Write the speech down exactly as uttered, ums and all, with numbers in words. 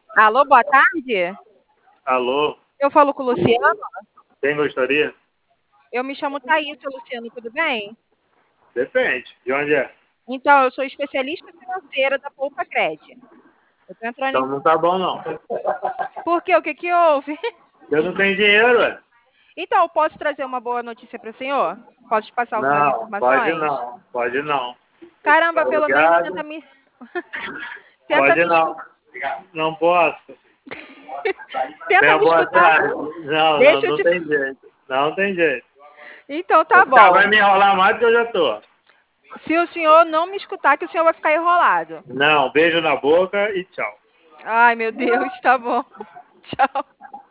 Alô, boa tarde. Alô, Eu falo com o Luciano? quem gostaria? Eu me chamo Thaísa, Luciano, tudo bem? Depende. De onde é? Então, eu sou especialista financeira da Poupa Cred. Eu tô entrando em... Então não tá bom, não. Por quê? O que que houve? Eu não tenho dinheiro, ué. Então, eu posso trazer uma boa notícia para o senhor? Posso te passar algumas Não, pode informações? não. Pode não. Caramba, Tá pelo menos ligado? tenta me... tenta Pode me não. escutar. Não posso. Tenta Tenha me boa escutar. tarde. Não, não, Deixa eu não te... tem jeito. Não tem jeito. Então, tá Esse cara bom. vai me enrolar mais do que eu já tô. Se o senhor não me escutar, que o senhor vai ficar enrolado. Não, beijo na boca e tchau. Ai, meu Deus, tá bom. Tchau.